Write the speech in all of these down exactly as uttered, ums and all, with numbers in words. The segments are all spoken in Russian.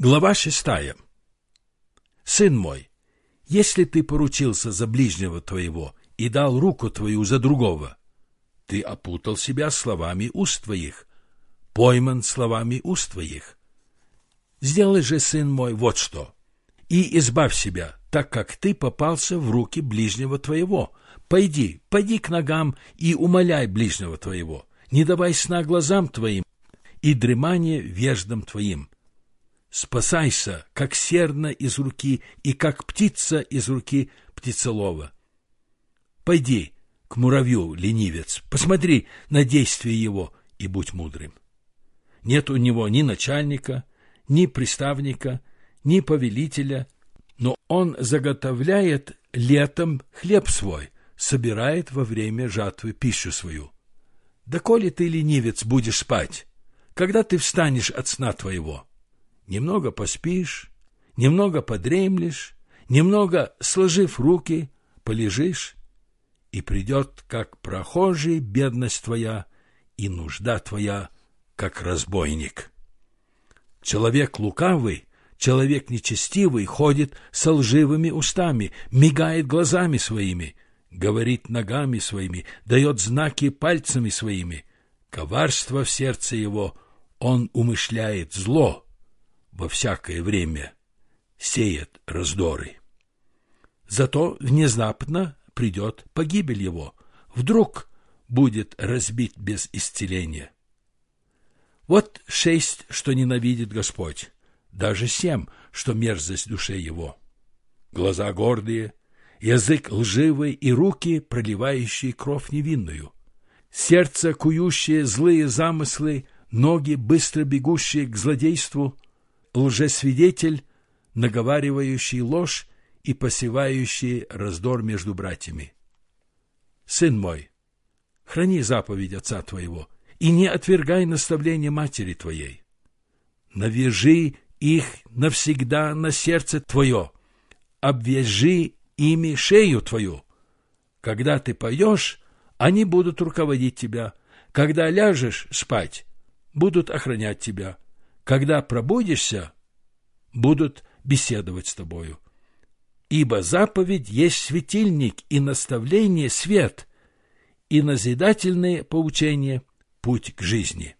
Глава шестая. Сын мой, если ты поручился за ближнего твоего и дал руку твою за другого, ты опутал себя словами уст твоих, пойман словами уст твоих. Сделай же, сын мой, вот что, и избавь себя, так как ты попался в руки ближнего твоего. Пойди, пойди к ногам и умоляй ближнего твоего, не давай сна глазам твоим и дремания веждам твоим. Спасайся, как серна из руки и как птица из руки птицелова. Пойди к муравью, ленивец, посмотри на действие его и будь мудрым. Нет у него ни начальника, ни приставника, ни повелителя, но он заготовляет летом хлеб свой, собирает во время жатвы пищу свою. Доколе ты, ленивец, будешь спать, когда ты встанешь от сна твоего? Немного поспишь, немного подремлешь, немного, сложив руки, полежишь, и придет, как прохожий, бедность твоя, и нужда твоя, как разбойник. Человек лукавый, человек нечестивый ходит со лживыми устами, мигает глазами своими, говорит ногами своими, дает знаки пальцами своими. Коварство в сердце его, он умышляет зло, во всякое время сеет раздоры. Зато внезапно придет погибель его, вдруг будет разбит без исцеления. Вот шесть, что ненавидит Господь, даже семь, что мерзость душе его. Глаза гордые, язык лживый и руки, проливающие кровь невинную, сердце, кующее злые замыслы, ноги, быстро бегущие к злодейству, лжесвидетель, наговаривающий ложь и посевающий раздор между братьями. Сын мой, храни заповедь отца твоего и не отвергай наставления матери твоей. Навяжи их навсегда на сердце твое, обвяжи ими шею твою. Когда ты поешь, они будут руководить тебя. Когда ляжешь спать, будут охранять тебя. Когда пробудишься, будут беседовать с тобою. Ибо заповедь есть светильник, и наставление — свет, и назидательные поучения — путь к жизни.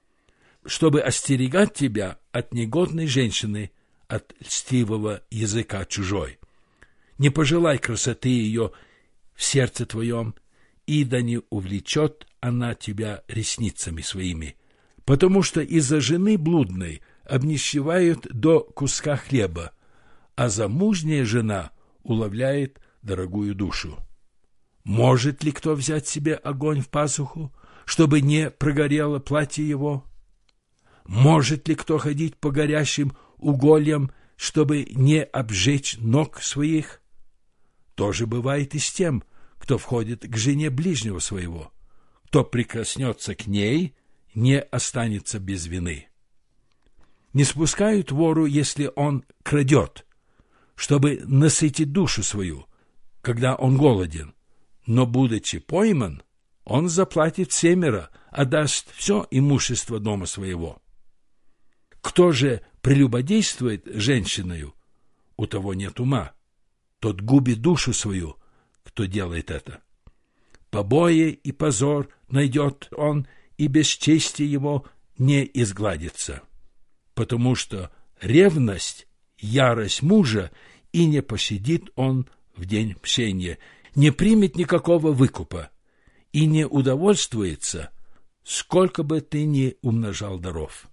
Чтобы остерегать тебя от негодной женщины, от льстивого языка чужой. Не пожелай красоты ее в сердце твоем, и да не увлечет она тебя ресницами своими, потому что из-за жены блудной обнищевают до куска хлеба, а замужняя жена уловляет дорогую душу. Может ли кто взять себе огонь в пазуху, чтобы не прогорело платье его? Может ли кто ходить по горящим угольям, чтобы не обжечь ног своих? То же бывает и с тем, кто входит к жене ближнего своего. Кто прикоснется к ней, не останется без вины. Не спускают вору, если он крадет, чтобы насытить душу свою, когда он голоден, но, будучи пойман, он заплатит семеро, отдаст все имущество дома своего. Кто же прелюбодействует женщиною, у того нет ума, тот губит душу свою, кто делает это. Побои и позор найдет он, и бесчестие его не изгладится, потому что ревность — ярость мужа, и не пощадит он в день мщения, не примет никакого выкупа, и не удовольствуется, сколько бы ты ни умножал даров.